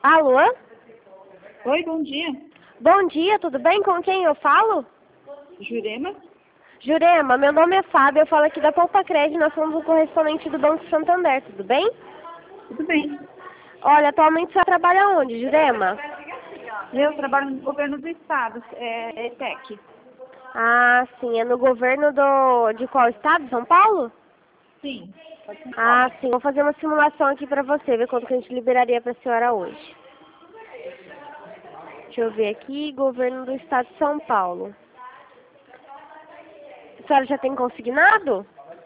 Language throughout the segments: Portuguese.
Alô? Oi, bom dia. Bom dia, tudo bem? Com quem eu falo? Jurema? Jurema, meu nome é Fábio, eu falo aqui da Poupa Crédito, nós somos o correspondente do Banco Santander, tudo bem? Tudo bem. Olha, atualmente você trabalha onde, Jurema? Eu trabalho no governo do estado, é ETEC. Ah, sim, é no governo de qual estado? São Paulo? Sim, pode ser Ah, sim, vou fazer uma simulação aqui pra você, ver quanto que a gente liberaria pra senhora hoje. Deixa eu ver aqui, governo do estado de São Paulo. A senhora já tem consignado?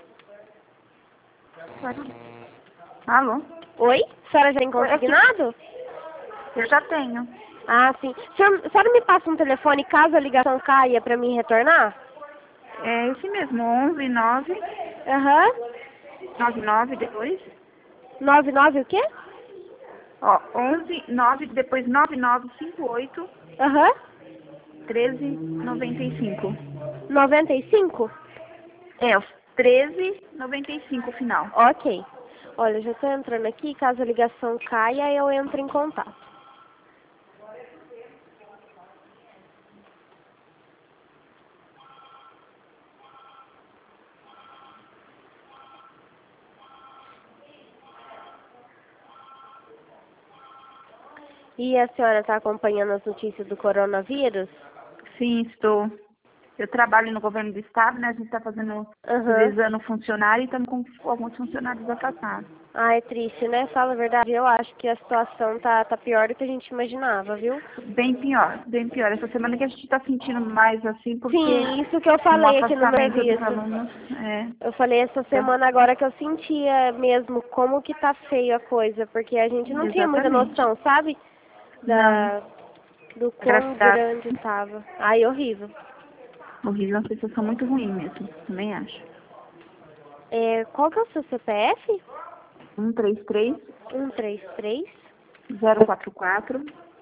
Alô? Oi? A senhora já tem Oi, aqui. consignado? Eu já tenho. Ah, sim. A senhora me passa um telefone caso a ligação caia pra mim retornar? É esse mesmo, 11 9 Aham. 99 depois. 99 o quê? Ó, 11 9 depois 9958 Aham. 1395. 95? É, 1395 o final. Ok. Olha, eu já tô entrando aqui, caso a ligação caia, eu entro em contato. E a senhora está acompanhando as notícias do coronavírus? Sim, estou. Eu trabalho no governo do estado, né? A gente está fazendo, Aham. revezando funcionário e estamos com alguns funcionários afastados. Ah, é triste, né? Fala a verdade, eu acho que a situação tá pior do que a gente imaginava, viu? Bem pior, bem pior. Essa semana que a gente está sentindo mais assim, porque Sim, isso que eu com o falei aqui no afastamento dos serviço. alunos, Eu falei essa semana agora que eu sentia mesmo como que tá feio a coisa, porque a gente não tinha muita exatamente. noção, sabe? Não, Do quão graças grande tava. Ai, horrível. horrível, é uma sensação muito ruim mesmo, também acho. Qual que é o seu CPF? 133 133 044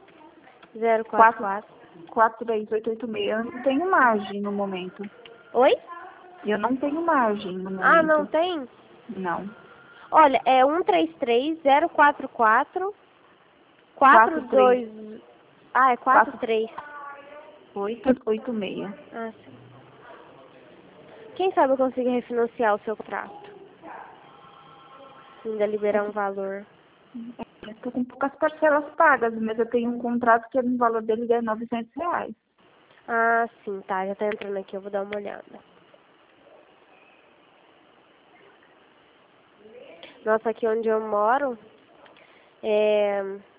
4 044. 43886. Eu não tenho margem no momento. Oi? Eu não tenho margem no Ah, não momento. tem? Não. Olha, é 133 044 43 42. Ah, é 43. 4886. Ah, sim. Quem sabe eu consigo refinanciar o seu contrato? Ainda liberar um valor. Estou com poucas parcelas pagas, mas eu tenho um contrato que o valor dele é R$ 900. Ah, sim, tá. Já tá entrando aqui, eu vou dar uma olhada. Nossa, aqui onde eu moro, é...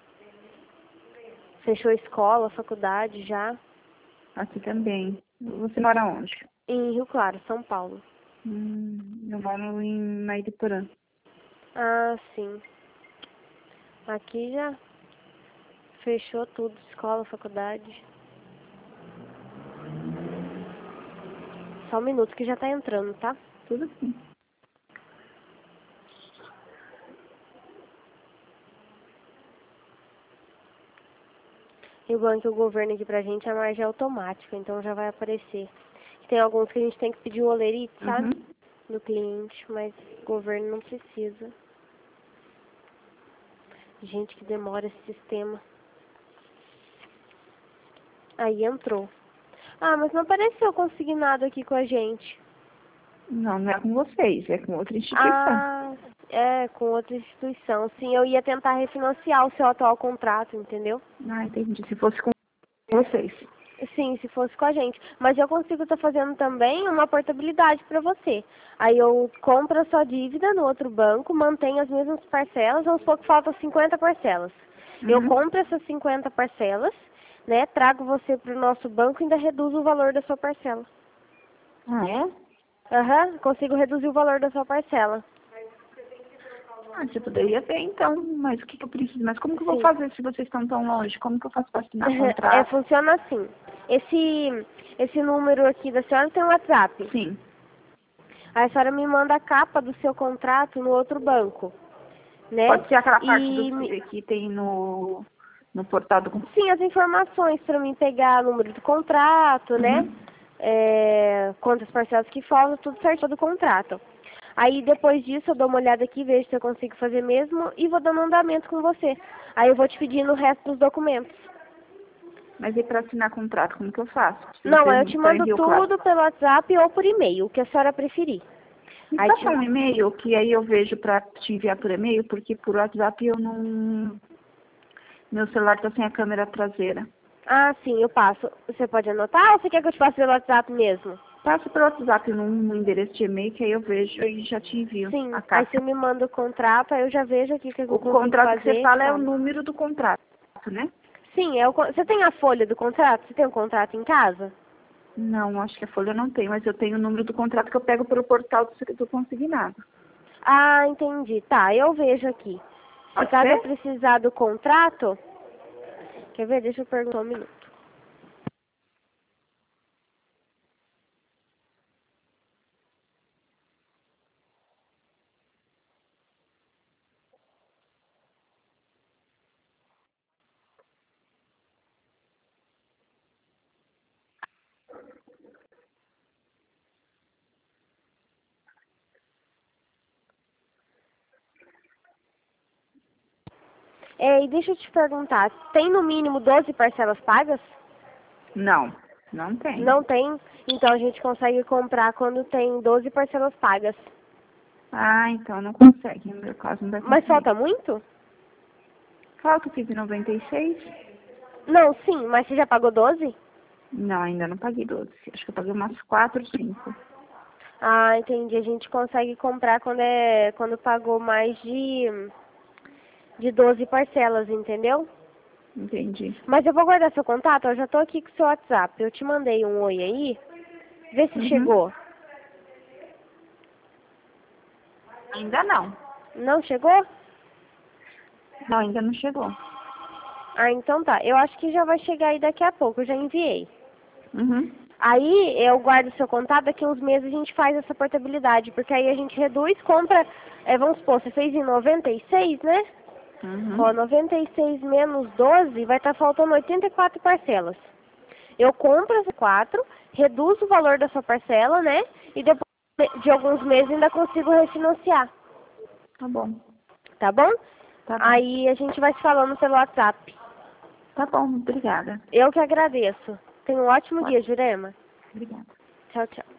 fechou escola, faculdade já. Aqui também. Você mora onde? Em Rio Claro, São Paulo. Eu moro em Mairiporã. Ah, sim. Aqui já fechou tudo, escola, faculdade. Só um minuto que já tá entrando, tá? Tudo sim. E o banco e o governo aqui pra gente, a margem é automática, então já vai aparecer. Tem alguns que a gente tem que pedir o olerite, sabe? Do cliente, mas o governo não precisa. Gente, que demora esse sistema. Aí entrou. Ah, mas não apareceu consignado aqui com a gente. Não, não é com vocês, é com outra instituição. Ah, com outra instituição. Sim, eu ia tentar refinanciar o seu atual contrato, entendeu? Ah, entendi. Se fosse com vocês. Sim, se fosse com a gente. Mas eu consigo estar fazendo também uma portabilidade para você. Aí eu compro a sua dívida no outro banco, mantenho as mesmas parcelas, vamos supor que faltam 50 parcelas. Eu compro essas 50 parcelas, né, trago você para o nosso banco e ainda reduzo o valor da sua parcela. Ah, é? Aham, consigo reduzir o valor da sua parcela. Ah, você poderia ver então, mas o que eu preciso? Mas como que eu vou Sim. fazer se vocês estão tão longe? Como que eu faço para assinar contrato? Funciona assim. Esse número aqui da senhora tem um WhatsApp. Sim. Aí a senhora me manda a capa do seu contrato no outro banco, né? Pode ser aquela parte E que tem no portal do... sim, as informações para mim pegar o número do contrato, né? Quantas parcelas que faltam, tudo certinho do contrato. Aí depois disso eu dou uma olhada aqui, vejo se eu consigo fazer mesmo e vou dando andamento com você. Aí eu vou te pedindo o resto dos documentos. Mas e para assinar contrato, como que eu faço? Não, eu te mando tudo pelo WhatsApp ou por e-mail, o que a senhora preferir. Me Aí passa um e-mail, que aí eu vejo para te enviar por e-mail, porque por WhatsApp eu não... Meu celular tá sem a câmera traseira. Ah, sim, eu passo. Você pode anotar ou você quer que eu te passe pelo WhatsApp mesmo? Passa pelo WhatsApp no endereço de e-mail, que aí eu vejo e já te envio Sim, a aí carta. você me manda o contrato, aí eu já vejo aqui o que eu O consigo contrato fazer. que você fala é o número do contrato, né? Sim, você tem a folha do contrato? Você tem o contrato em casa? Não, acho que a folha eu não tem, mas eu tenho o número do contrato que eu pego pelo portal do consignado. Ah, entendi. Tá, eu vejo aqui. Se Pode caso eu ser? precisar do contrato... Quer ver? Deixa eu perguntar um minuto. E deixa eu te perguntar, tem no mínimo 12 parcelas pagas? Não, não tem. Não tem? Então a gente consegue comprar quando tem 12 parcelas pagas. Ah, então não consegue, no meu caso não vai conseguir. Mas falta muito? Falta o 96? Não, sim, mas você já pagou 12? Não, ainda não paguei 12. Acho que eu paguei umas 4, 5. Ah, entendi. A gente consegue comprar quando pagou mais de 12 parcelas, entendeu? Entendi. Mas eu vou guardar seu contato, eu já tô aqui com o seu WhatsApp. Eu te mandei um oi aí. Vê se Uhum. chegou. Ainda não. Não chegou? Não, ainda não chegou. Ah, então tá. Eu acho que já vai chegar aí daqui a pouco, eu já enviei. Uhum. Aí eu guardo seu contato, daqui uns meses a gente faz essa portabilidade, porque aí a gente reduz, compra, vamos supor, você fez em 96, né? Ó, Uhum. 96 menos 12 vai estar faltando 84 parcelas. Eu compro as 4, reduzo o valor da sua parcela, né? E depois de alguns meses ainda consigo refinanciar, Tá bom. tá bom? Tá bom. Aí a gente vai se falando pelo WhatsApp. Tá bom, obrigada. Eu que agradeço. Tenha um ótimo Pode. dia, Jurema. Obrigada. Tchau, tchau.